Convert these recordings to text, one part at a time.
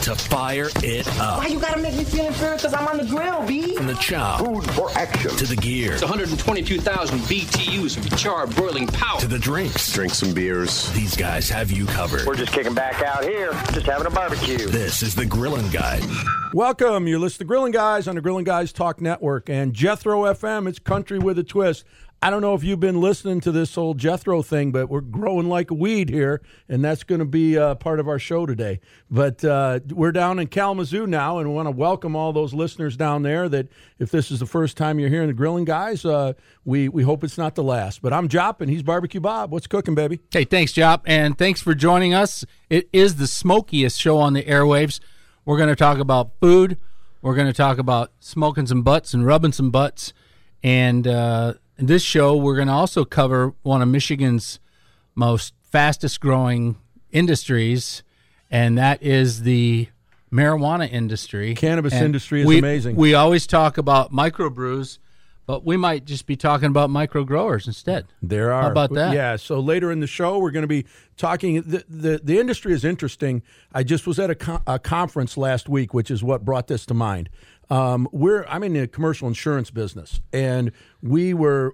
to fire it up. Why you gotta make me feel inferior? Because I'm on the grill, B. From the chop Food for action to the gear, It's 122,000 BTUs of charred broiling power. to the drinks. Drink some beers. These guys have you covered. We're just kicking back out here, just having a barbecue. This is the Grillin' Guy. Welcome. You're listening to Grilling Guys on the Grilling Guys Talk Network and Jethro FM. It's country with a twist. I don't know if you've been listening to this old Jethro thing, but we're growing like a weed here, and that's going to be part of our show today. But we're down in Kalamazoo now, and we want to welcome all those listeners down there that if this is the first time you're hearing the Grilling Guys, we hope it's not the last. But I'm Jop, and he's Barbecue Bob. What's cooking, baby? Hey, thanks, Jop, and thanks for joining us. It is the smokiest show on the airwaves. We're going to talk about food. We're going to talk about smoking some butts and rubbing some butts. And in this show, we're going to also cover one of Michigan's most fastest-growing industries, and that is the marijuana industry. Cannabis industry is amazing. We always talk about microbrews, but we might just be talking about micro growers instead. There are. How about that? Yeah, so later in the show, we're going to be talking. The industry is interesting. I just was at a conference last week, which is what brought this to mind. I'm in the commercial insurance business, and we're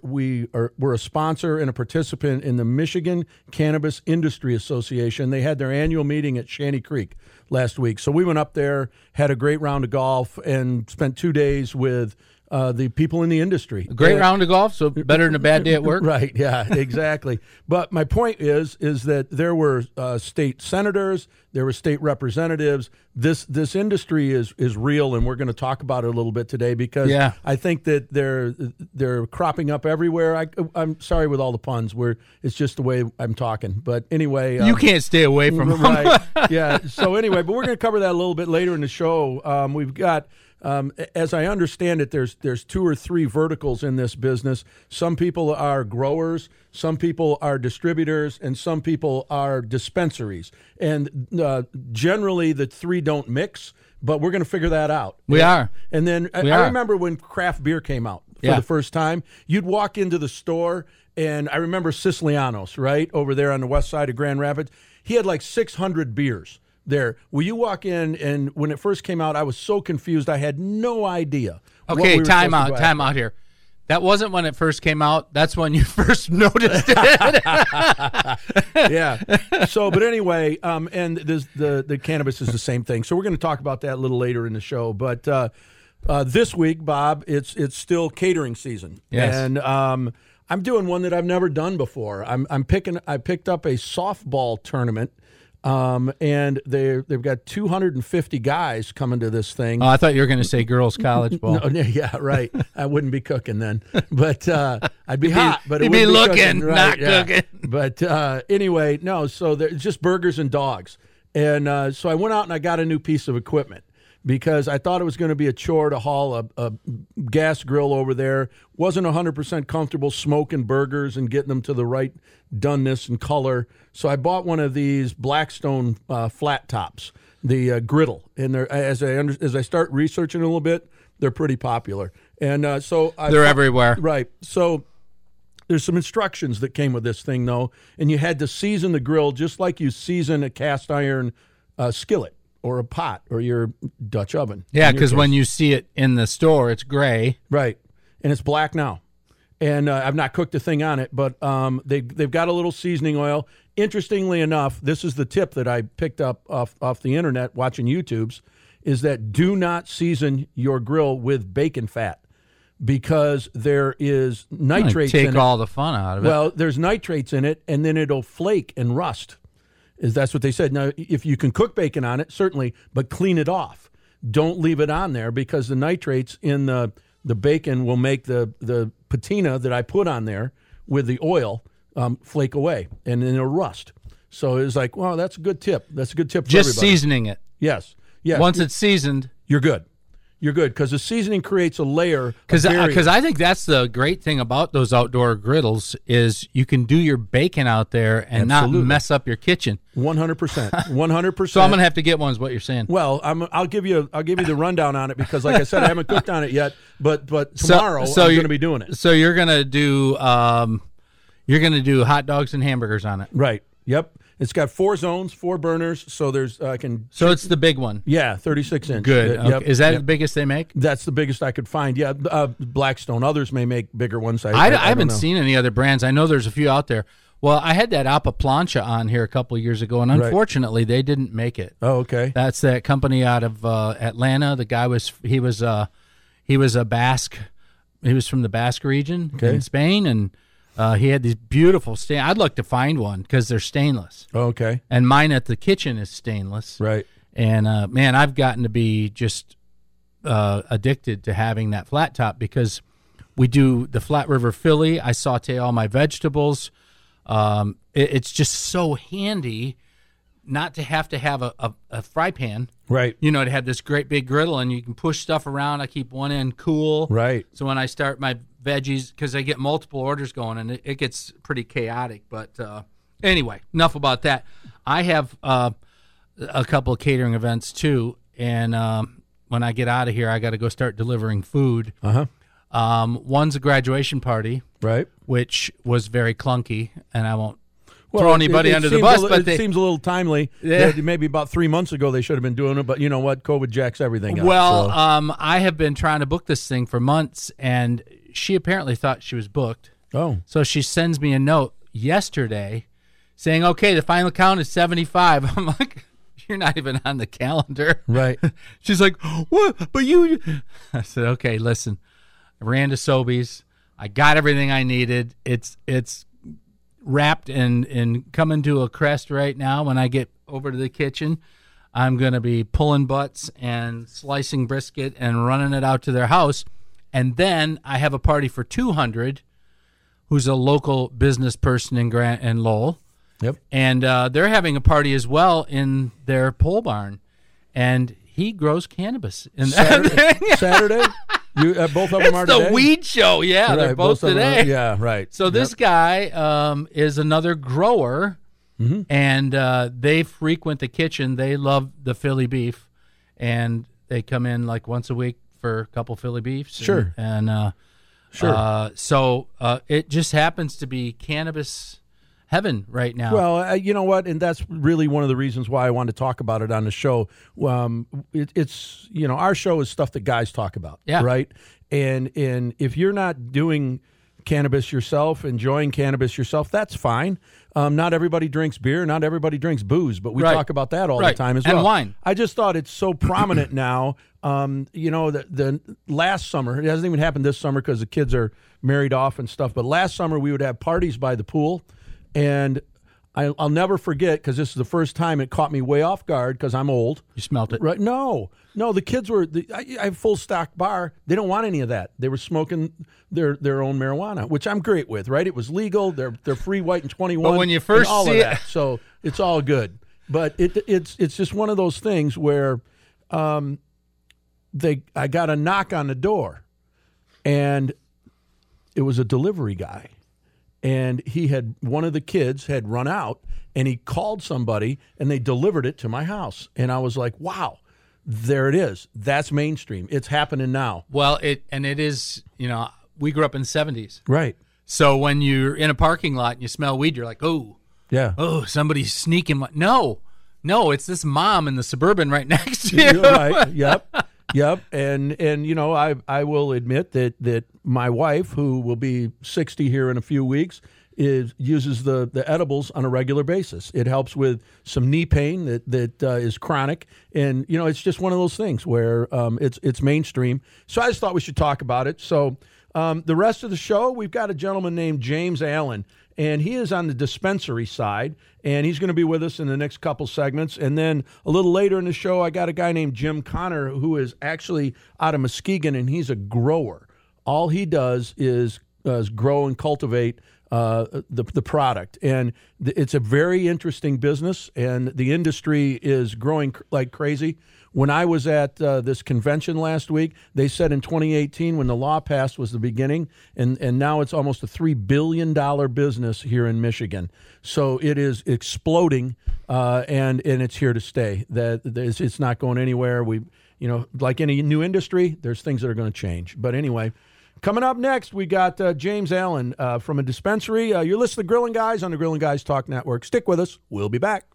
a sponsor and a participant in the Michigan Cannabis Industry Association. They had their annual meeting at Shanty Creek last week. So we went up there, had a great round of golf, and spent 2 days with the people in the industry. A great round of golf, so better than a bad day at work. Right, yeah, exactly. But my point is that there were state senators, there were state representatives. This industry is real, and we're going to talk about it a little bit today because I think that they're cropping up everywhere. I'm sorry with all the puns. It's just the way I'm talking. But anyway, you can't stay away from them. Right. Yeah. So anyway, but we're going to cover that a little bit later in the show. We've got. As I understand it, there's 2 or 3 verticals in this business. Some people are growers, some people are distributors, and some people are dispensaries. And generally, the 3 don't mix, but we're going to figure that out. We are. And then I remember when craft beer came out for the first time, you'd walk into the store, and I remember Siciliano's, right, over there on the west side of Grand Rapids. He had like 600 beers there. Will you walk in, and when it first came out, I was so confused. I had no idea. Okay, time out here. That wasn't when it first came out. That's when you first noticed it. Yeah. So, but anyway, and the cannabis is the same thing. So we're going to talk about that a little later in the show. But this week, Bob, it's still catering season. Yes. And I'm doing one that I've never done before. I picked up a softball tournament. And they've got 250 guys coming to this thing. Oh, I thought you were going to say girls' college ball. No, yeah, right. I wouldn't be cooking then, but I'd be hot. But you'd be looking, not cooking. But anyway, no. So there's just burgers and dogs, and so I went out and I got a new piece of equipment because I thought it was going to be a chore to haul a gas grill over there. Wasn't 100% comfortable smoking burgers and getting them to the right doneness and color. So I bought one of these Blackstone flat tops, the griddle. And as I start researching a little bit, they're pretty popular. And they're everywhere. Right. So there's some instructions that came with this thing, though. And you had to season the grill just like you season a cast iron skillet or a pot or your Dutch oven. Yeah, because when you see it in the store, it's gray. Right. And it's black now. And I've not cooked a thing on it, but they've got a little seasoning oil. Interestingly enough, this is the tip that I picked up off the internet watching YouTubes, is that do not season your grill with bacon fat because there is nitrates in it. Take all the fun out of it. Well, there's nitrates in it, and then it'll flake and rust. That's what they said. Now, if you can cook bacon on it, certainly, but clean it off. Don't leave it on there because the nitrates in the bacon will make the patina that I put on there with the oil flake away, and then it'll rust. So it was like, well, that's a good tip. That's a good tip for just everybody. Seasoning it. Yes. Once it's seasoned, you're good. You're good because the seasoning creates a layer. Because I think that's the great thing about those outdoor griddles is you can do your bacon out there and not mess up your kitchen. 100%. 100%. So I'm gonna have to get one. Is what you're saying? Well, I'll give you the rundown on it because, like I said, I haven't cooked on it yet. But tomorrow I'm going to be doing it. So you're gonna do hot dogs and hamburgers on it, right? Yep. It's got 4 zones, 4 burners, so there's So it's the big one. Yeah, 36 inch. Good. Yep, Okay. Is that yep. the biggest they make? That's the biggest I could find. Yeah, Blackstone. Others may make bigger ones. I don't haven't know. seen any other brands. I know there's a few out there. Well, I had that Apa Plancha on here a couple of years ago, and unfortunately, they didn't make it. Oh, okay. That's that company out of Atlanta. The guy was a Basque. He was from the Basque region in Spain, and he had these beautiful I'd like to find one because they're stainless. Oh, okay. And mine at the kitchen is stainless. Right. And man, I've gotten to be just addicted to having that flat top because we do the Flat River Philly. I saute all my vegetables. It's just so handy not to have a fry pan. Right. You know, to have this great big griddle and you can push stuff around. I keep one end cool. Right. So when I start my veggies, because I get multiple orders going and it gets pretty chaotic. But anyway, enough about that. I have a couple of catering events too. And when I get out of here, I got to go start delivering food. One's a graduation party. Right. Which was very clunky, and I won't throw anybody under the seems bus. But But it seems a little timely. Yeah. Maybe about 3 months ago they should have been doing it, but you know what? COVID jacks everything up. Well, so. I have been trying to book this thing for months, and she apparently thought she was booked. Oh. So she sends me a note yesterday saying, okay, the final count is 75. I'm like, you're not even on the calendar. Right. She's like, what? But you... I said, okay, listen. I ran to Sobeys. I got everything I needed. It's wrapped and coming to a crest right now. When I get over to the kitchen, I'm going to be pulling butts and slicing brisket and running it out to their house. And then I have a party for 200, who's a local business person in Grant and Lowell. Yep. And they're having a party as well in their pole barn. And he grows cannabis. And Saturday? Both of them are it's today? the weed show. Yeah, Right, they're both of them today. yeah, right. So this guy is another grower, and they frequent the kitchen. They love the Philly beef, and they come in like once a week for a couple Philly beefs. Sure. So it just happens to be cannabis heaven right now. Well, you know what, and that's really one of the reasons why I wanted to talk about it on the show. It's our show is stuff that guys talk about, right? And if you're not doing cannabis yourself, enjoying cannabis yourself, that's fine. Not everybody drinks beer, not everybody drinks booze, but we talk about that all the time as well. And wine. I just thought it's so prominent now. The last summer, it hasn't even happened this summer because the kids are married off and stuff, but last summer we would have parties by the pool. And I'll never forget, because this is the first time it caught me way off guard because I'm old. You smelt it. Right? No, the kids were, I have a full stock bar. They don't want any of that. They were smoking their own marijuana, which I'm great with, right? It was legal. They're free, white, and 21. But when you first all see of it. that. So it's all good. But it's just one of those things where I got a knock on the door, and it was a delivery guy. And one of the kids had run out, and he called somebody, and they delivered it to my house. And I was like, wow, there it is. That's mainstream. It's happening now. Well, it is, we grew up in the 70s. Right. So when you're in a parking lot and you smell weed, you're like, oh, somebody's sneaking. No, it's this mom in the Suburban right next to you. You're right. Yep. And I will admit that my wife, who will be 60 here in a few weeks, uses the edibles on a regular basis. It helps with some knee pain that is chronic, and it's just one of those things where it's mainstream. So I just thought we should talk about it. So the rest of the show, we've got a gentleman named James Allen, and he is on the dispensary side, and he's going to be with us in the next couple segments. And then a little later in the show, I got a guy named Jim Connor, who is actually out of Muskegon, and he's a grower. All he does is grow and cultivate the product, and it's a very interesting business, and the industry is growing like crazy. When I was at this convention last week, they said in 2018, when the law passed, was the beginning, and now it's almost a $3 billion business here in Michigan. So it is exploding, and it's here to stay. It's not going anywhere. Like any new industry, there's things that are going to change. But anyway, Coming up next, we got James Allen from a dispensary. You're listening to Grilling Guys on the Grilling Guys Talk Network. Stick with us. We'll be back.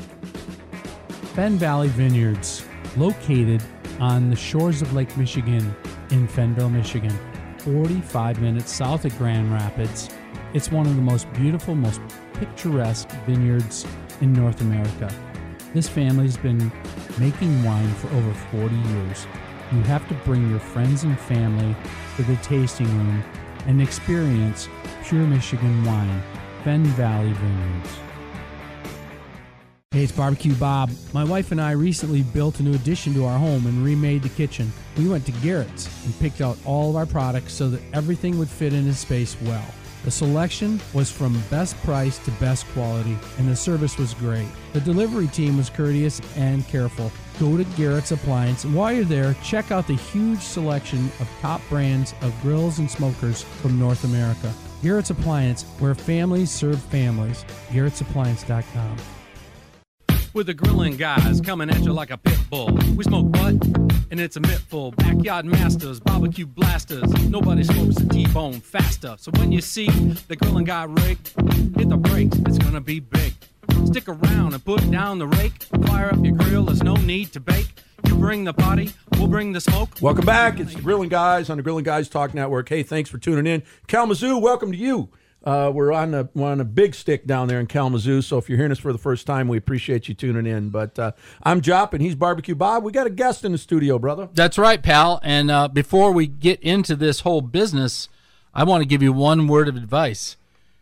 Fenn Valley Vineyards, located on the shores of Lake Michigan in Fennville, Michigan, 45 minutes south of Grand Rapids. It's one of the most beautiful, most picturesque vineyards in North America. This family's been making wine for over 40 years. You have to bring your friends and family to the tasting room and experience pure Michigan wine. Fenn Valley Vineyards. Hey, it's Barbecue Bob. My wife and I recently built a new addition to our home and remade the kitchen. We went to Garrett's and picked out all of our products so that everything would fit in the space well. The selection was from best price to best quality, and the service was great. The delivery team was courteous and careful. Go to Garrett's Appliance, and while you're there, check out the huge selection of top brands of grills and smokers from North America. Garrett's Appliance, where families serve families. Garrett'sAppliance.com. With the Grilling Guys coming at you like a pit bull. We smoke butt, and it's a mittful. Backyard masters, barbecue blasters. Nobody smokes a T-bone faster. So when you see the Grilling Guy rig, hit the brakes, it's gonna be big. Stick around and put down the rake. Fire up your grill, there's no need to bake. You bring the party, we'll bring the smoke. Welcome back. It's the Grilling Guys on the Grilling Guys Talk Network. Hey, thanks for tuning in. Kalamazoo, welcome to you. We're on a big stick down there in Kalamazoo, so if you're hearing us for the first time, we appreciate you tuning in. But I'm Jop, and he's Barbecue Bob. We got a guest in the studio, brother. That's right, pal. And before we get into this whole business, I want to give you one word of advice.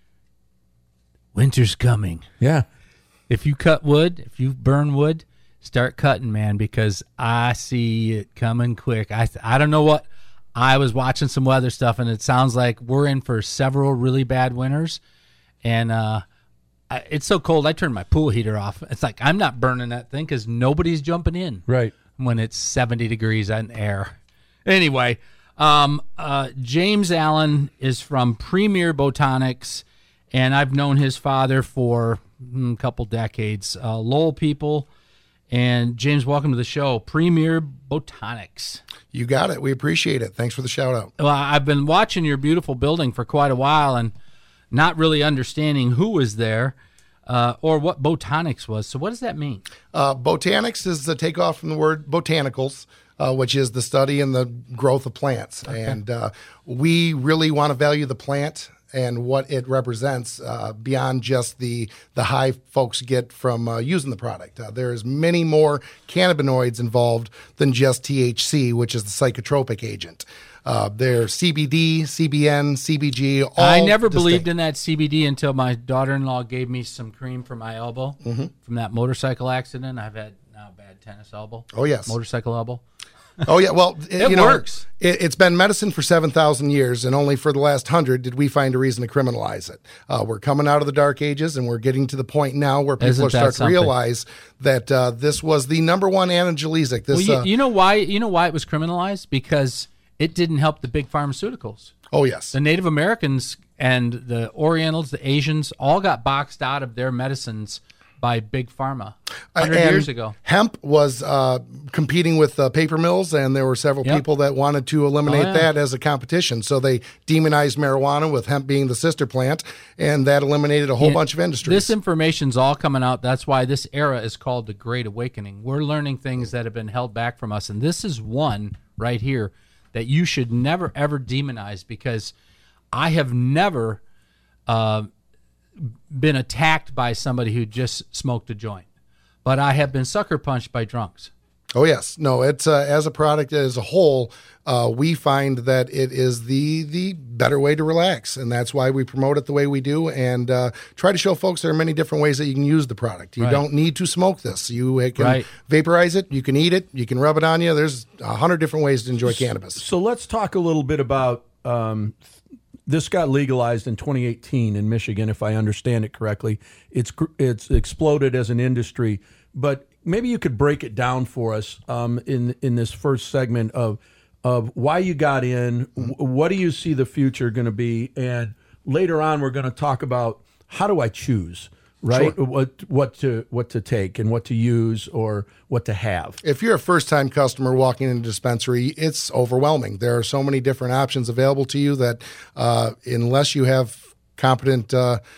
Winter's coming. Yeah. If you cut wood, if you burn wood, start cutting, man, because I see it coming quick. I don't know what. I was watching some weather stuff, and it sounds like we're in for several really bad winters. And it's so cold, I turned my pool heater off. It's like I'm not burning that thing because nobody's jumping in right when it's 70 degrees in the air. Anyway, James Allen is from Premier Botanics, and I've known his father for a couple decades. Lowell people. And James, welcome to the show, Premier Botanics. You got it. We appreciate it. Thanks for the shout out. Well, I've been watching your beautiful building for quite a while and not really understanding who was there or what botanics was. So what does that mean? Botanics is the takeoff from the word botanicals, which is the study and the growth of plants. Okay. And we really want to value the plant and what it represents beyond just the high folks get from using the product. There's many more cannabinoids involved than just THC, which is the psychotropic agent. There's CBD, CBN, CBG. All I never believed in that CBD until my daughter-in-law gave me some cream for my elbow from that motorcycle accident. I've had now a bad tennis elbow. Oh, yes. Motorcycle elbow. Oh, yeah. Well, it works. It's been medicine for 7,000 years, and only for the last 100 did we find a reason to criminalize it. We're coming out of the dark ages, and we're getting to the point now where people are starting to realize that this was the number one analgesic. Well, you know why? You know why it was criminalized? Because it didn't help the big pharmaceuticals. Oh, yes. The Native Americans and the Orientals, the Asians, all got boxed out of their medicines by big pharma 100 years ago. Hemp was competing with paper mills, and there were several people that wanted to eliminate that as a competition. So they demonized marijuana, with hemp being the sister plant, and that eliminated a whole bunch of industries. This information's all coming out. That's why this era is called the Great Awakening. We're learning things that have been held back from us, and this is one right here that you should never, ever demonize, because I have never been attacked by somebody who just smoked a joint, but I have been sucker punched by drunks. Oh, yes. No, it's as a product as a whole, we find that it is the better way to relax, and that's why we promote it the way we do, and try to show folks there are many different ways that you can use the product. You don't need to smoke this. You can vaporize it, you can eat it, you can rub it on you. There's 100 different ways to enjoy cannabis. So let's talk a little bit about this got legalized in 2018 in Michigan, if I understand it correctly. It's exploded as an industry, but maybe you could break it down for us in this first segment of why you got in, what do you see the future going to be, and later on we're going to talk about how do I choose. right? Sure. What to take and what to use or what to have. If you're a first-time customer walking into a dispensary, it's overwhelming. There are so many different options available to you that unless you have competent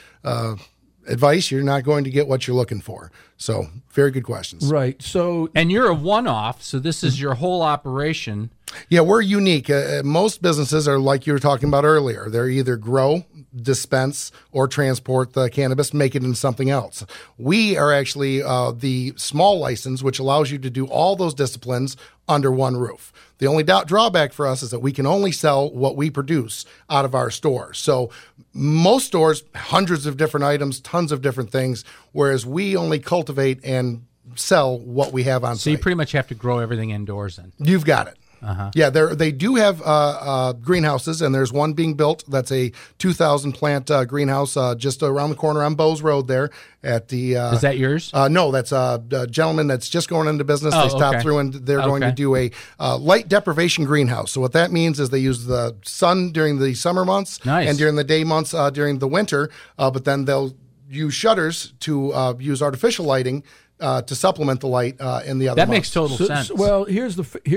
advice, you're not going to get what you're looking for. So, very good questions. Right. So, And you're a one-off, so this is your whole operation. Yeah, we're unique. Most businesses are like you were talking about earlier. They're either grow, dispense, or transport the cannabis, make it into something else. We are actually the small license, which allows you to do all those disciplines under one roof. The only drawback for us is that we can only sell what we produce out of our store. So most stores, hundreds of different items, tons of different things, whereas we only cultivate and sell what we have on So you site. pretty much have to grow everything indoors then. You've got it. Yeah, they do have greenhouses, and there's one being built. That's a 2,000 plant greenhouse just around the corner on Bowes Road there at the. Is that yours? No, that's a gentleman that's just going into business. Oh, They stopped okay. through, and they're going to do a light deprivation greenhouse. So what that means is they use the sun during the summer months Nice. and during the day months during the winter, but then they'll use shutters to use artificial lighting to supplement the light in the other That months. makes total sense. well, here's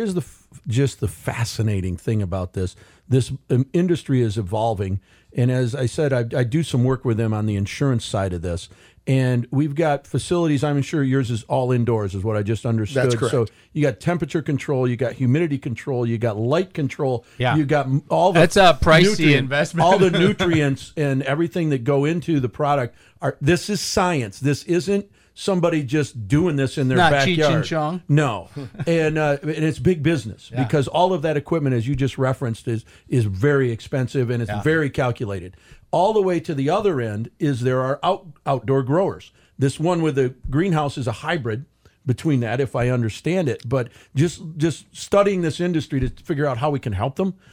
just the fascinating thing about this. This industry is evolving, and as I said, I do some work with them on the insurance side of this. And we've got facilities. I'm sure yours is all indoors, is what I just understood. That's correct. So you got temperature control, you got humidity control, you got light control. Yeah. You got all the That's a pricey nutrient- investment. All the nutrients and everything that go into the product are. This is science. This isn't somebody just doing this in their Not backyard. Cheech and Chong? No, and it's big business because all of that equipment, as you just referenced, is very expensive and it's very calculated. All the way to the other end is there are outdoor growers. This one with the greenhouse is a hybrid between that, if I understand it. But just studying this industry to figure out how we can help them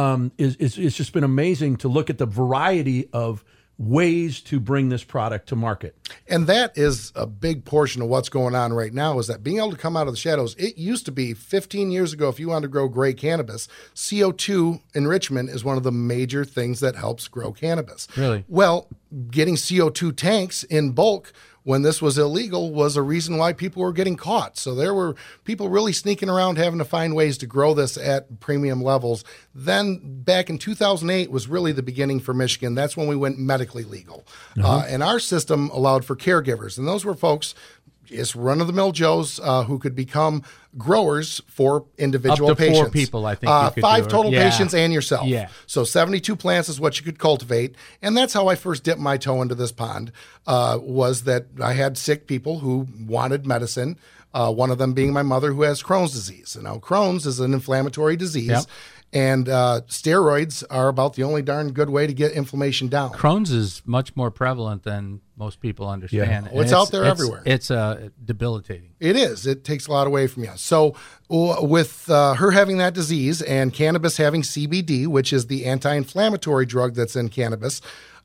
it's just been amazing to look at the variety of ways to bring this product to market. And that is a big portion of what's going on right now, is that being able to come out of the shadows. It used to be 15 years ago, if you wanted to grow gray cannabis, CO2 enrichment is one of the major things that helps grow cannabis. Really? Well, getting CO2 tanks in bulk when this was illegal was a reason why people were getting caught. So there were people really sneaking around having to find ways to grow this at premium levels. Then back in 2008 was really the beginning for Michigan. That's when we went medically legal. And our system allowed for caregivers. And those were folks, just run-of-the-mill Joes who could become growers for individual Up to 4 patients. people, I think you could 5 do it. total Yeah. patients and yourself. Yeah. So 72 plants is what you could cultivate. And that's how I first dipped my toe into this pond, was that I had sick people who wanted medicine, one of them being my mother who has Crohn's disease. And now Crohn's is an inflammatory disease. Yep. And steroids are about the only darn good way to get inflammation down. Crohn's is much more prevalent than most people understand. Yeah. Oh, it's out there everywhere. It's debilitating. It is. It takes a lot away from you. So with her having that disease and cannabis having CBD, which is the anti-inflammatory drug that's in cannabis,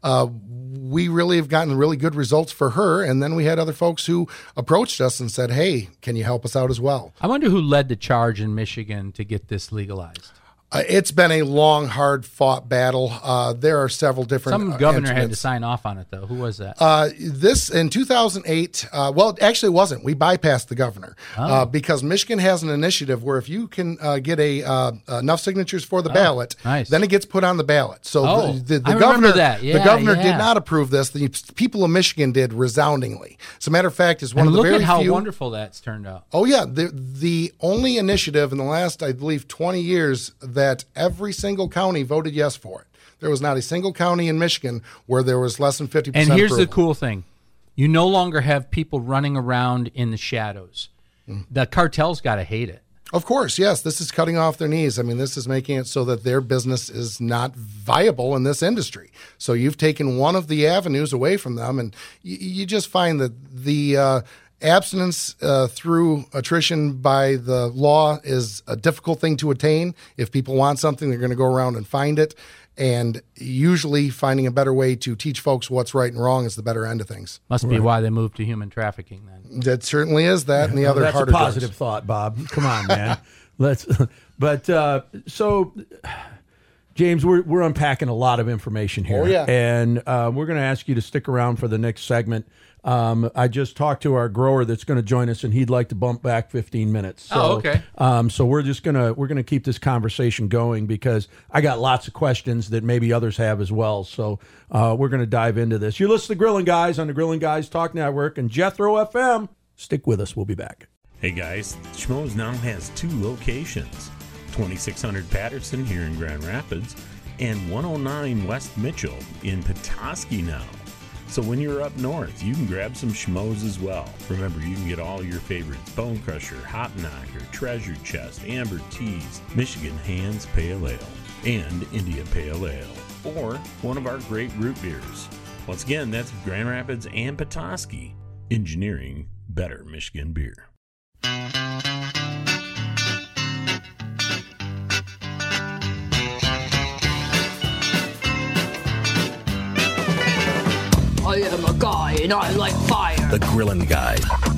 we really have gotten really good results for her. And then we had other folks who approached us and said, hey, can you help us out as well? I wonder who led the charge in Michigan to get this legalized. It's been a long, hard-fought battle. There are several different Some governor had to instruments. sign off on it, though. Who was that? This in 2008, well, actually it wasn't. We bypassed the governor because Michigan has an initiative where if you can get enough signatures for the ballot, nice. then it gets put on the ballot. So the I remember governor, that. the Yeah, governor yeah. did not approve this. The people of Michigan did resoundingly. As a matter of fact, it's one And of the look very at how few. wonderful that's turned out. Oh yeah, the only initiative in the last, I believe, 20 years that every single county voted yes for it. There was not a single county in Michigan where there was less than 50% And here's the approval. cool thing. You no longer have people running around in the shadows. The cartel's got to hate it. Of course, yes. This is cutting off their knees. I mean, this is making it so that their business is not viable in this industry. So you've taken one of the avenues away from them, and you just find that the abstinence through attrition by the law is a difficult thing to attain. If people want something, they're going to go around and find it. And usually finding a better way to teach folks what's right and wrong is the better end of things. Must be why they moved to human trafficking then. That certainly is that, and the other That's harder a positive drugs. thought, Bob. Come on, man. So, James, we're unpacking a lot of information here. Oh, yeah. And we're going to ask you to stick around for the next segment. I just talked to our grower that's going to join us, and he'd like to bump back 15 minutes. So, okay. So we're gonna keep this conversation going because I got lots of questions that maybe others have as well. So we're gonna dive into this. You're listening to Grilling Guys on the Grilling Guys Talk Network and Jethro FM. Stick with us. We'll be back. Hey guys, Schmoes now has 2 locations, 2600 Patterson here in Grand Rapids and 109 West Mitchell in Petoskey now. So when you're up north, you can grab some Schmoes as well. Remember, you can get all your favorites: Bone Crusher, Hop Knocker, Treasure Chest, Amber Teas, Michigan Hands Pale Ale, and India Pale Ale, or one of our great root beers. Once again, that's Grand Rapids and Petoskey, engineering better Michigan beer. I am a guy and I like fire. The Grillin' Guy.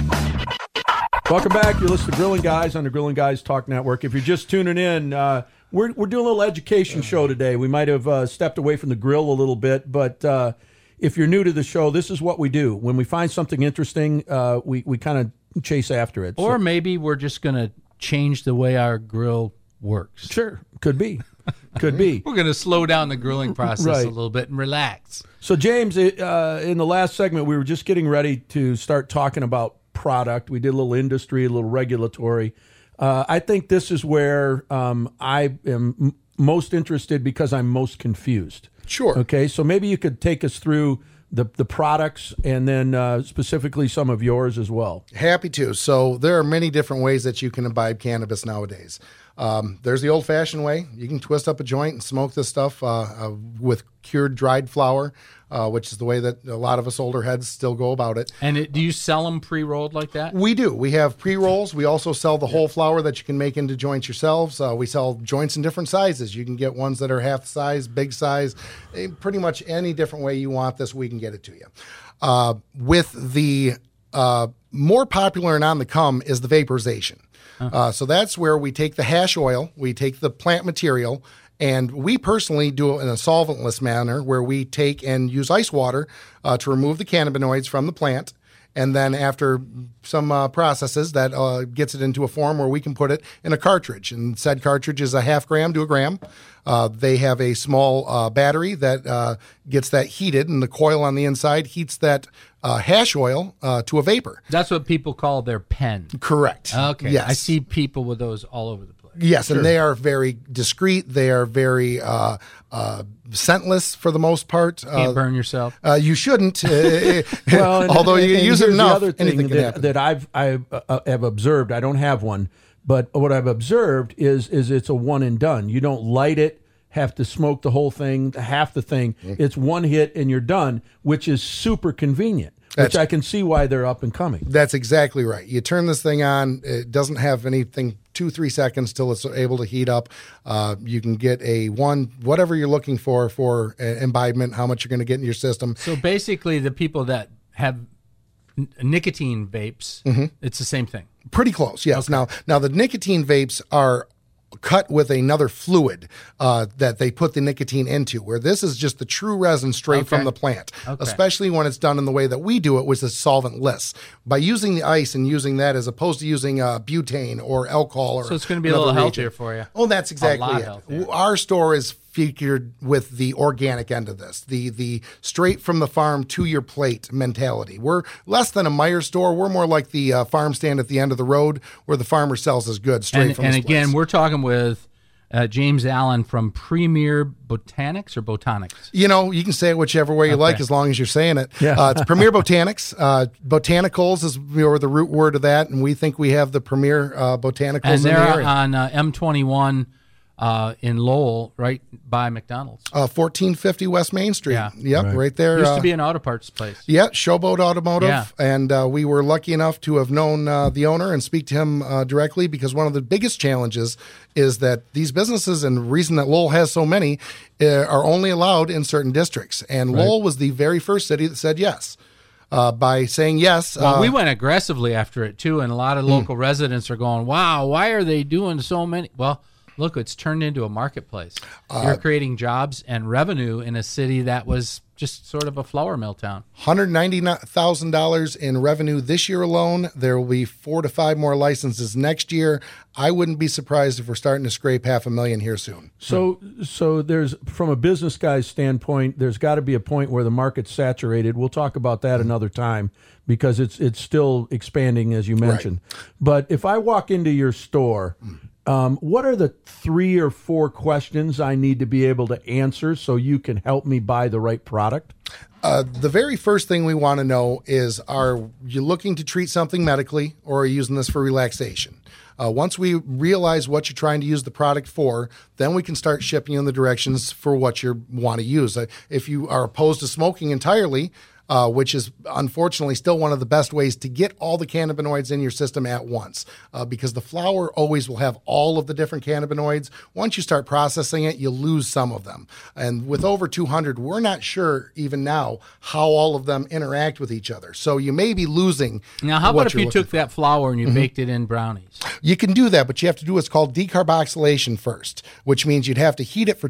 Welcome back. You're listening to Grilling Guys on the Grilling Guys Talk Network. If you're just tuning in, we're doing a little education show today. We might have stepped away from the grill a little bit, but if you're new to the show, this is what we do. When we find something interesting, we kind of chase after it. Or maybe we're just going to change the way our grill works. Sure, could be. Could be. We're going to slow down the grilling process Right. a little bit and relax. So, James, in the last segment, we were just getting ready to start talking about product. We did a little industry, a little regulatory. I think this is where I am most interested because I'm most confused. Sure. Okay, so maybe you could take us through the products and then specifically some of yours as well. Happy to. So there are many different ways that you can imbibe cannabis nowadays. There's the old-fashioned way. You can twist up a joint and smoke this stuff with cured dried flower, which is the way that a lot of us older heads still go about it. And do you sell them pre-rolled like that? We do. We have pre-rolls. We also sell the whole flower that you can make into joints yourselves. We sell joints in different sizes. You can get ones that are half the size, big size, pretty much any different way you want this, we can get it to you. With the more popular and on the come is the vaporization. So that's where we take the hash oil, we take the plant material, and we personally do it in a solventless manner where we take and use ice water to remove the cannabinoids from the plant. And then after some processes, that gets it into a form where we can put it in a cartridge. And said cartridge is a 0.5 gram to a gram. They have a small battery that gets that heated, and the coil on the inside heats that hash oil to a vapor. That's what people call their pen. Correct. Okay. Yes. I see people with those all over the place. Yes, and they are very discreet. They are very scentless for the most part. Can't burn yourself. You shouldn't. Well, although you use it here's enough, the other thing anything can happen. that I have observed. I don't have one, but what I've observed is it's a one and done. You don't light it, have to smoke the whole thing, half the thing. It's one hit and you're done, which is super convenient. Which I can see why they're up and coming. That's exactly right. You turn this thing on. It doesn't have anything 2-3 seconds till it's able to heat up. You can get whatever you're looking for imbibement, how much you're going to get in your system. So basically, the people that have nicotine vapes, it's the same thing. Pretty close, yes. Okay. Now the nicotine vapes are cut with another fluid that they put the nicotine into, where this is just the true resin straight from the plant, especially when it's done in the way that we do it, which is solventless. By using the ice and using that as opposed to using butane or alcohol. So it's going to be a little healthier for you. Oh, that's exactly it. Healthier. Our store is featured with the organic end of this, the straight from the farm to your plate mentality. We're less than a Meijer store. We're more like the farm stand at the end of the road where the farmer sells his goods straight from his place. And again, we're talking with James Allen from Premier Botanics or Botanics? You know, you can say it whichever way you like as long as you're saying it. Yeah. It's Premier Botanics. Botanicals is the root word of that, and we think we have the premier botanicals and in the they're area. on M21 in Lowell, right by McDonald's. 1450 West Main Street. Yeah. Yep, right there. Used to be an auto parts place. Yeah, Showboat Automotive. Yeah. And we were lucky enough to have known the owner and speak to him directly, because one of the biggest challenges is that these businesses, and the reason that Lowell has so many, are only allowed in certain districts. And Lowell was the very first city that said yes. By saying yes. Well, we went aggressively after it, too, and a lot of local residents are going, wow, why are they doing so many? Well, look, it's turned into a marketplace. You're creating jobs and revenue in a city that was just sort of a flour mill town. $190,000 in revenue this year alone. There will be 4 to 5 more licenses next year. I wouldn't be surprised if we're starting to scrape $500,000 here soon. So there's, from a business guy's standpoint, there's got to be a point where the market's saturated. We'll talk about that another time because it's still expanding, as you mentioned. Right. But if I walk into your store, what are the 3 or 4 questions I need to be able to answer so you can help me buy the right product? The very first thing we want to know is, are you looking to treat something medically, or are you using this for relaxation? Once we realize what you're trying to use the product for, then we can start shipping you in the directions for what you want to use. If you are opposed to smoking entirely, which is unfortunately still one of the best ways to get all the cannabinoids in your system at once, because the flower always will have all of the different cannabinoids. Once you start processing it, you lose some of them. And with over 200, we're not sure even now how all of them interact with each other. So you may be losing. Now, how about if you took that flour and you baked it in brownies? You can do that, but you have to do what's called decarboxylation first, which means you'd have to heat it for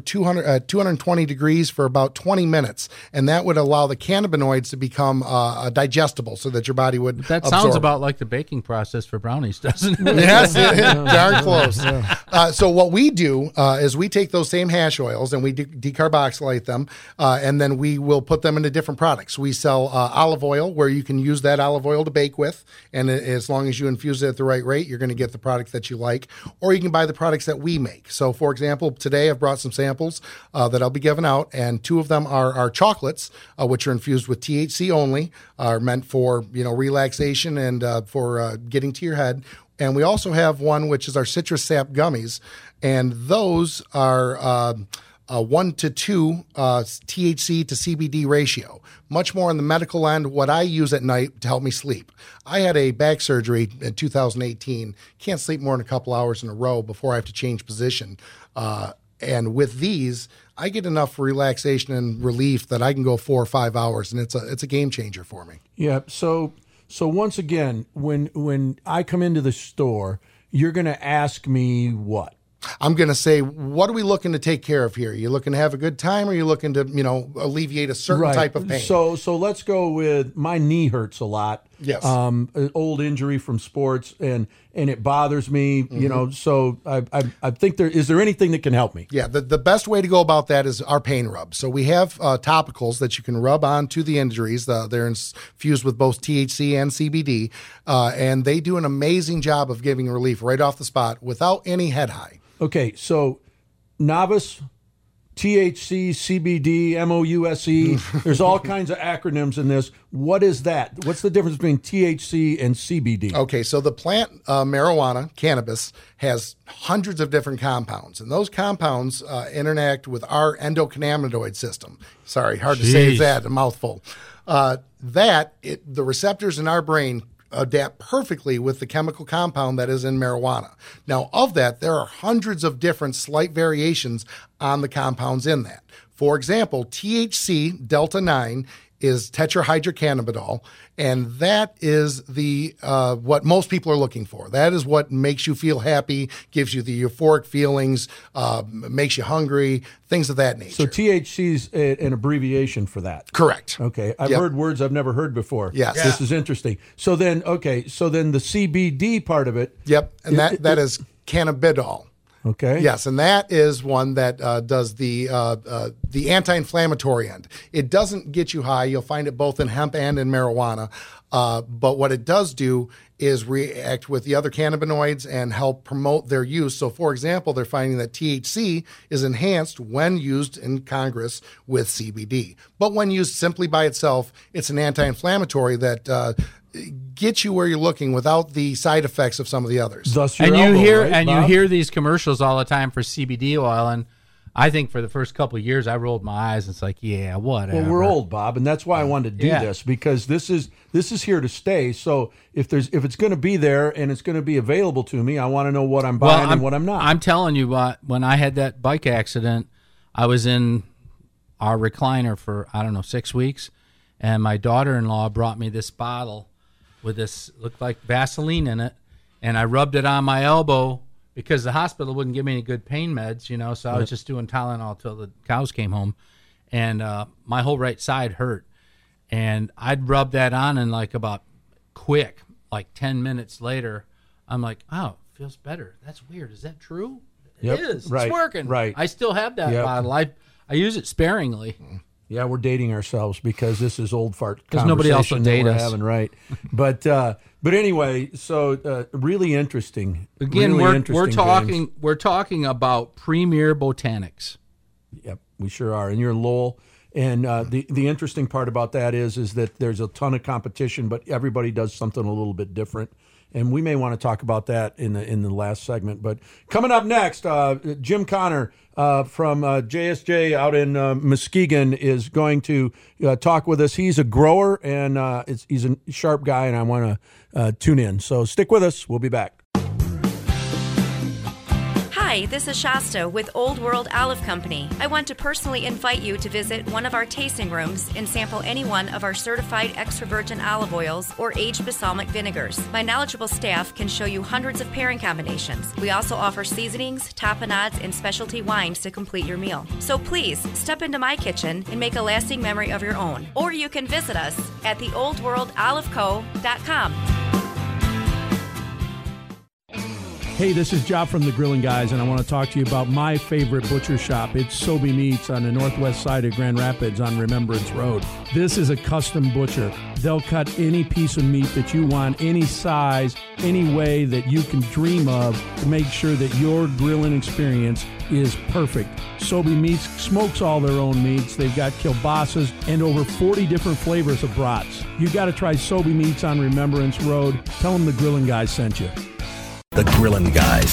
220 degrees for about 20 minutes. And that would allow the cannabinoids to become digestible so that your body would That absorb. sounds about like the baking process for brownies, doesn't it? Yes, darn close. So what we do is we take those same hash oils and we decarboxylate them, and then we will put them into different products. We sell olive oil, where you can use that olive oil to bake with, and as long as you infuse it at the right rate, you're going to get the product that you like. Or you can buy the products that we make. So, for example, today I've brought some samples that I'll be giving out, and 2 of them are chocolates, which are infused with THC only, are meant for relaxation and for getting to your head. And we also have one which is our citrus sap gummies, and those are 1 to 2 THC to CBD ratio. Much more on the medical end, what I use at night to help me sleep. I had a back surgery in 2018. Can't sleep more than a couple hours in a row before I have to change position. And with these, I get enough relaxation and relief that I can go 4 or 5 hours, and it's a game changer for me. Yeah. So once again, when I come into the store, you're going to ask me what? I'm going to say, what are we looking to take care of here? Are you looking to have a good time, or are you looking to, alleviate a certain type of pain? So let's go with, my knee hurts a lot. Yes. An old injury from sports, and it bothers me, so I think is there anything that can help me? Yeah, the best way to go about that is our pain rub. So we have topicals that you can rub onto the injuries. They're infused with both THC and CBD, and they do an amazing job of giving relief right off the spot without any head high. Okay, so novice, THC, CBD, MOUSE, there's all kinds of acronyms in this. What is that? What's the difference between THC and CBD? Okay, so the plant marijuana, cannabis, has hundreds of different compounds, and those compounds interact with our endocannabinoid system. Sorry, hard to say that, a mouthful. The receptors in our brain adapt perfectly with the chemical compound that is in marijuana. Now, of that, there are hundreds of different slight variations on the compounds in that. For example, THC Delta 9 is tetrahydrocannabinol, and that is the what most people are looking for. That is what makes you feel happy, gives you the euphoric feelings, makes you hungry, things of that nature. So THC is an abbreviation for that. Correct. Okay, I've heard words I've never heard before. Yes, this is interesting. So then the CBD part of it. Yep, and that is cannabidiol. Okay. Yes, and that is one that does the anti-inflammatory end. It doesn't get you high. You'll find it both in hemp and in marijuana. But what it does do is react with the other cannabinoids and help promote their use. So, for example, they're finding that THC is enhanced when used in Congress with CBD. But when used simply by itself, it's an anti-inflammatory that get you where you're looking without the side effects of some of the others. Thus your elbow, right, you hear these commercials all the time for CBD oil, and I think for the first couple of years I rolled my eyes. It's like, yeah, whatever. Well, we're old, Bob, and that's why I wanted to do this, because this is here to stay. So if it's going to be there and it's going to be available to me, I want to know what I'm buying and what I'm not. I'm telling you, when I had that bike accident, I was in our recliner for 6 weeks, and my daughter-in-law brought me this bottle with this, looked like Vaseline in it, and I rubbed it on my elbow because the hospital wouldn't give me any good pain meds, so I was just doing Tylenol till the cows came home, and my whole right side hurt. And I'd rub that on, and like 10 minutes later, I'm like, oh, it feels better. That's weird. Is that true? Yep. It is. Right. It's working. Right. I still have that bottle. I use it sparingly. Yeah, we're dating ourselves because this is old fart Because conversation nobody else will date that we're us. having, right? But anyway, so really interesting. Again, really we're talking James. we're talking about Premier Botanics. Yep, we sure are. And you're in Lowell. And the interesting part about that is that there's a ton of competition, but everybody does something a little bit different. And we may want to talk about that in the last segment. But coming up next, Jim Connor from JSJ out in Muskegon is going to talk with us. He's a grower, and he's a sharp guy, and I want to tune in. So stick with us. We'll be back. Hi, this is Shasta with Old World Olive Company. I want to personally invite you to visit one of our tasting rooms and sample any one of our certified extra virgin olive oils or aged balsamic vinegars. My knowledgeable staff can show you hundreds of pairing combinations. We also offer seasonings, tapenades, and specialty wines to complete your meal. So please, step into my kitchen and make a lasting memory of your own. Or you can visit us at theoldworldoliveco.com. Hey, this is Job from the Grilling Guys, and I want to talk to you about my favorite butcher shop. It's Sobey Meats on the northwest side of Grand Rapids on Remembrance Road. This is a custom butcher. They'll cut any piece of meat that you want, any size, any way that you can dream of to make sure that your grilling experience is perfect. Sobey Meats smokes all their own meats. They've got kielbasa's and over 40 different flavors of brats. You got to try Sobey Meats on Remembrance Road. Tell them the Grilling Guys sent you. The Grillin' Guys.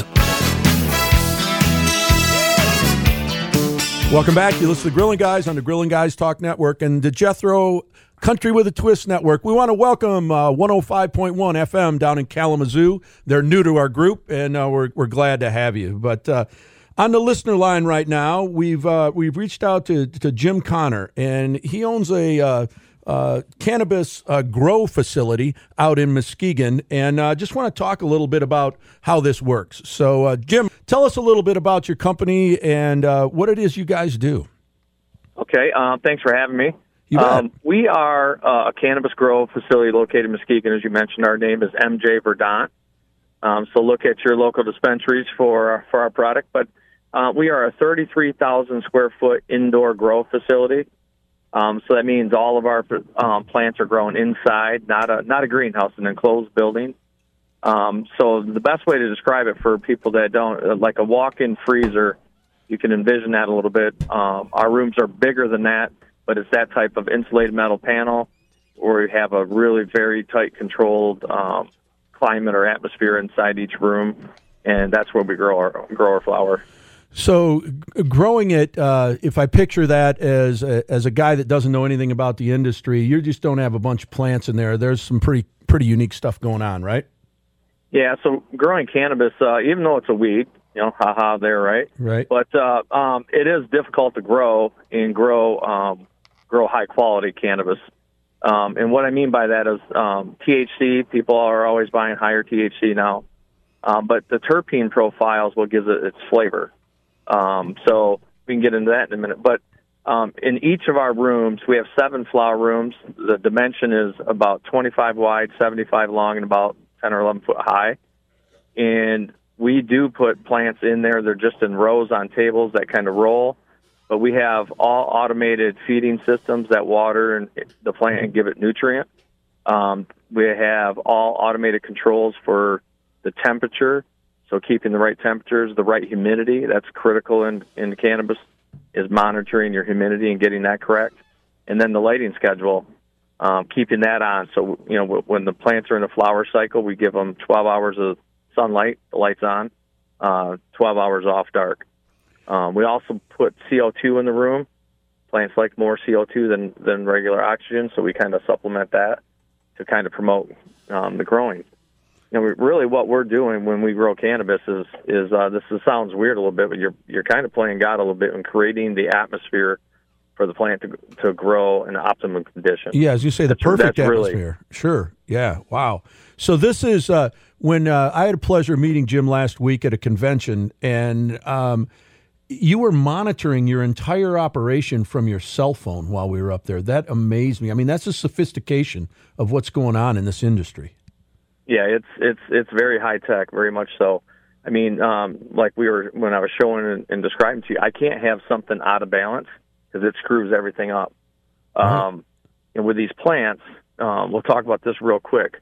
Welcome back. You listen to the Grilling Guys on the Grilling Guys Talk Network and the Jethro Country with a Twist Network. We want to welcome 105.1 FM down in Kalamazoo. They're new to our group, and we're glad to have you. But on the listener line right now, we've reached out to Jim Connor, and he owns a cannabis grow facility out in Muskegon, and just want to talk a little bit about how this works. So, Jim, tell us a little bit about your company and what it is you guys do. Okay, thanks for having me. You bet. We are a cannabis grow facility located in Muskegon, as you mentioned. Our name is MJ Verdant. So look at your local dispensaries for our product. But we are a 33,000 square foot indoor grow facility. So that means all of our plants are grown inside, not a greenhouse, an enclosed building. So the best way to describe it for people that don't, like a walk-in freezer, you can envision that a little bit. Our rooms are bigger than that, but it's that type of insulated metal panel where we have a really very tight controlled climate or atmosphere inside each room, and that's where we grow our flower. So growing it, if I picture that as a guy that doesn't know anything about the industry, you just don't have a bunch of plants in there. There's some pretty unique stuff going on, right? Yeah, so growing cannabis, even though it's a weed, haha there, right? Right. But it is difficult to grow high-quality cannabis. And what I mean by that is THC, people are always buying higher THC now. But the terpene profile is what gives it its flavor. So we can get into that in a minute. But in each of our rooms, we have 7 flower rooms. The dimension is about 25 wide, 75 long, and about 10 or 11 foot high. And we do put plants in there. They're just in rows on tables that kind of roll. But we have all automated feeding systems that water the plant and give it nutrient. We have all automated controls for the temperature. So keeping the right temperatures, the right humidity, that's critical in cannabis, is monitoring your humidity and getting that correct. And then the lighting schedule, keeping that on. So, when the plants are in a flower cycle, we give them 12 hours of sunlight, the lights on, 12 hours off dark. We also put CO2 in the room. Plants like more CO2 than regular oxygen, so we kind of supplement that to kind of promote the growing. Really what we're doing when we grow cannabis is sounds weird a little bit, but you're kind of playing God a little bit and creating the atmosphere for the plant to grow in optimum condition. Yeah, as you say, the perfect that's atmosphere. Sure. Yeah. Wow. So this is when I had a pleasure meeting Jim last week at a convention, and you were monitoring your entire operation from your cell phone while we were up there. That amazed me. I mean, that's the sophistication of what's going on in this industry. Yeah, it's very high tech, very much so. I mean, like when I was showing and describing to you, I can't have something out of balance because it screws everything up. And with these plants, we'll talk about this real quick.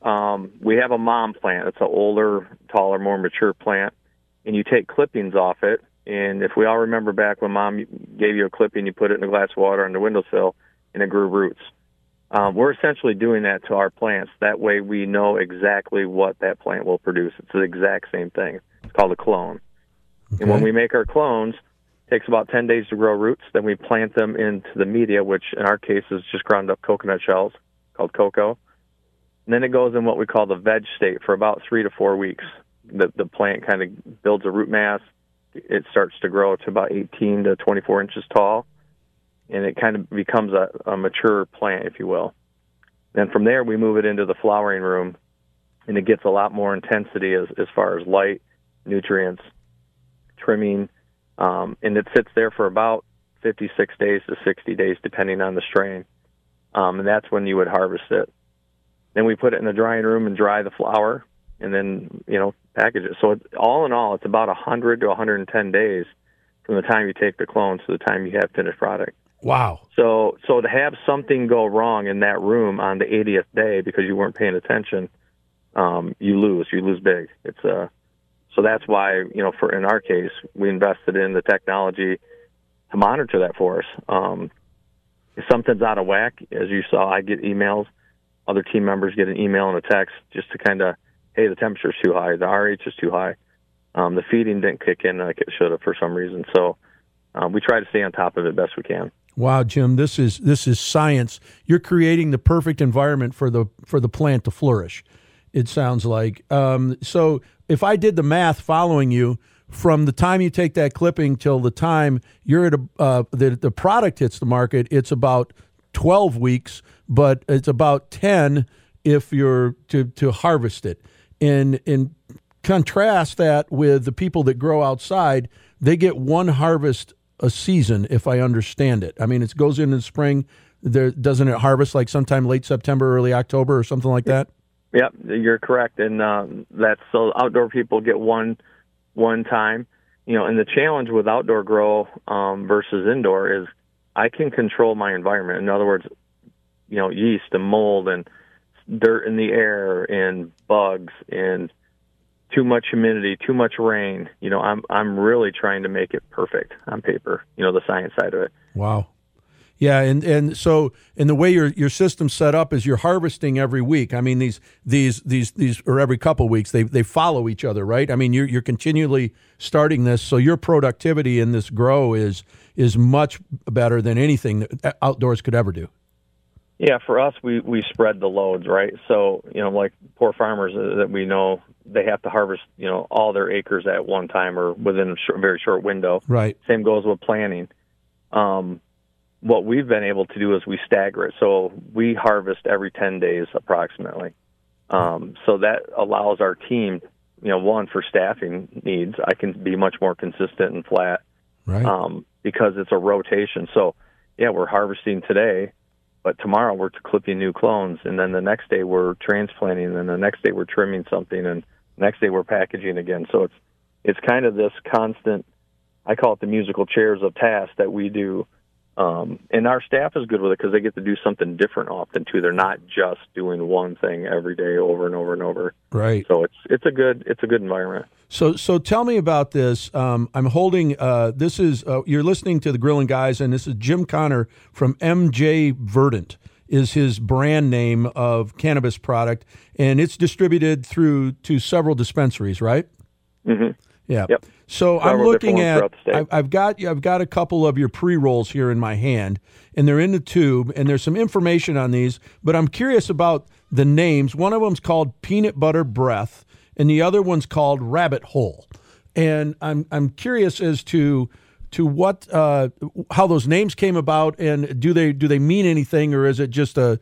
We have a mom plant. It's an older, taller, more mature plant, and you take clippings off it. And if we all remember back when Mom gave you a clipping, you put it in a glass of water on the windowsill, and it grew roots. We're essentially doing that to our plants. That way we know exactly what that plant will produce. It's the exact same thing. It's called a clone. Okay. And when we make our clones, it takes about 10 days to grow roots. Then we plant them into the media, which in our case is just ground up coconut shells called cocoa. And then it goes in what we call the veg state for about 3 to 4 weeks. The plant kind of builds a root mass. It starts to grow to about 18 to 24 inches tall, and it kind of becomes a mature plant, if you will. Then from there, we move it into the flowering room, and it gets a lot more intensity as far as light, nutrients, trimming, and it sits there for about 56 days to 60 days, depending on the strain, and that's when you would harvest it. Then we put it in the drying room and dry the flower, and then, package it. So all in all, it's about 100 to 110 days from the time you take the clones to the time you have finished product. Wow. So to have something go wrong in that room on the 80th day because you weren't paying attention, you lose big. It's so that's why, for in our case, we invested in the technology to monitor that for us. If something's out of whack, as you saw, I get emails. Other team members get an email and a text just to kind of, hey, the temperature's too high, the RH is too high. The feeding didn't kick in like it should have for some reason. So we try to stay on top of it best we can. Wow, Jim, this is science. You're creating the perfect environment for the plant to flourish, it sounds like. So if I did the math following you, from the time you take that clipping till the time you're at the product hits the market, it's about 12 weeks, but it's about 10 if you're to harvest it. And contrast that with the people that grow outside, they get one harvest a season, if I understand it. I mean, it goes in the spring. Doesn't it harvest like sometime late September, early October or something like that? Yep, you're correct. And that's so outdoor people get one time. And the challenge with outdoor grow versus indoor is I can control my environment. In other words, yeast and mold and dirt in the air and bugs and too much humidity, too much rain. I'm really trying to make it perfect on paper, the science side of it. Wow. Yeah, and so the way your system's set up is you're harvesting every week. I mean, these or every couple of weeks, they follow each other, right? I mean, you're continually starting this, so your productivity in this grow is much better than anything that outdoors could ever do. Yeah, for us, we spread the loads, right? So, like poor farmers that we know, they have to harvest, all their acres at one time or within a very short window. Right. Same goes with planting. What we've been able to do is we stagger it. So we harvest every 10 days approximately. So that allows our team, one, for staffing needs, I can be much more consistent and flat. Right. Because it's a rotation. So, yeah, we're harvesting today, but tomorrow we're clipping new clones, and then the next day we're transplanting, and then the next day we're trimming something, and the next day we're packaging again. So it's kind of this constant, I call it the musical chairs of tasks that we do. And our staff is good with it because they get to do something different often too. They're not just doing one thing every day over and over and over. Right. So it's a good environment. So tell me about this. I'm holding. This is you're listening to the Grilling Guys, and this is Jim Connor from MJ Verdant is his brand name of cannabis product, and it's distributed to several dispensaries, right? Mm-hmm. Yeah. Yep. So I'm looking at. I've got a couple of your pre-rolls here in my hand, and they're in the tube, and there's some information on these, but I'm curious about the names. One of them's called Peanut Butter Breath, and the other one's called Rabbit Hole. And I'm curious as to to what how those names came about, and do they mean anything, or is it just a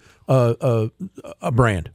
brand?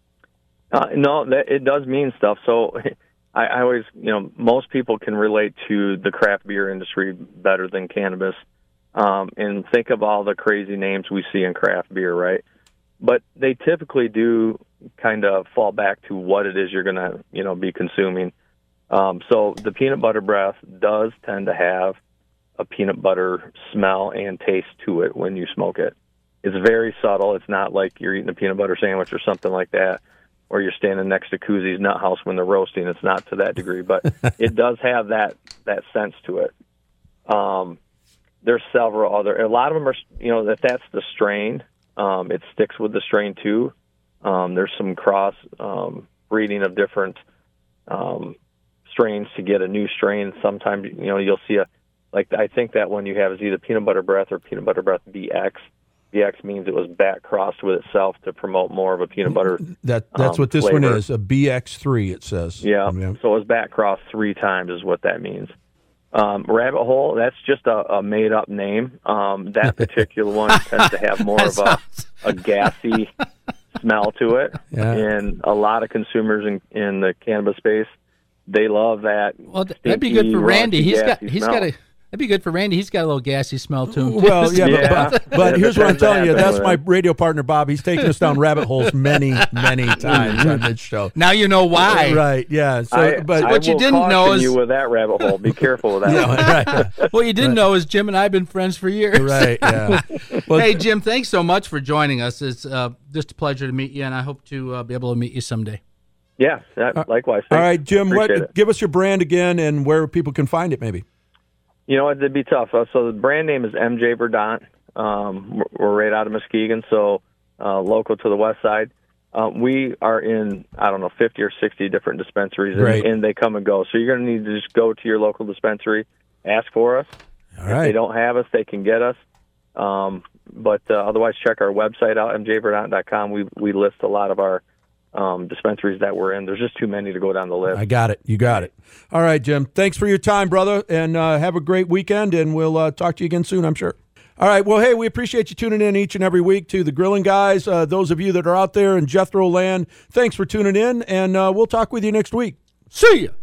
No, it does mean stuff. So I always, most people can relate to the craft beer industry better than cannabis. And think of all the crazy names we see in craft beer, right? But they typically do kind of fall back to what it is you're going to, be consuming. So the peanut butter breath does tend to have a peanut butter smell and taste to it when you smoke it. It's very subtle. It's not like you're eating a peanut butter sandwich or something like that, or you're standing next to Koozy's Nut House when they're roasting. It's not to that degree, but it does have that sense to it. There's several other. A lot of them are, if that's the strain, it sticks with the strain too. There's some cross breeding of different strains to get a new strain. Sometimes, you'll see I think that one you have is either peanut butter breath or peanut butter breath BX. BX means it was back crossed with itself to promote more of a peanut butter. That's what this flavor. one is, a BX3. It says. Yeah. So it was back crossed 3 times is what that means. Rabbit Hole, that's just a made up name. That particular one tends to have more of a gassy smell to it, and a lot of consumers in the cannabis space, they love that. Well, that'd be good for Randy. That'd be good for Randy. He's got a little gassy smell to him. Well, but here's what I'm telling you. That's my radio partner, Bob. He's taken us down rabbit holes many, many times on this show. Now you know why. Right, yeah. So, but what you didn't know is... you with that rabbit hole. Be careful with that. Right. What you didn't know is Jim and I have been friends for years. Right, yeah. Well, hey, Jim, thanks so much for joining us. It's just a pleasure to meet you, and I hope to be able to meet you someday. Yeah, likewise. Thanks. All right, Jim, Appreciate it. give us your brand again and where people can find it, maybe. You know what? It'd be tough. So the brand name is MJ Verdant. We're right out of Muskegon, so local to the west side. We are in, 50 or 60 different dispensaries, and they come and go. So you're going to need to just go to your local dispensary, ask for us. All right. If they don't have us, they can get us. But otherwise, check our website out, mjverdant.com. We list a lot of our dispensaries that we're in. There's just too many to go down the list. I got it. You got it. All right, Jim. Thanks for your time, brother, and have a great weekend, and we'll talk to you again soon, I'm sure. All right. Well, hey, we appreciate you tuning in each and every week to the Grilling Guys. Those of you that are out there in Jethro land, thanks for tuning in, and we'll talk with you next week. See ya.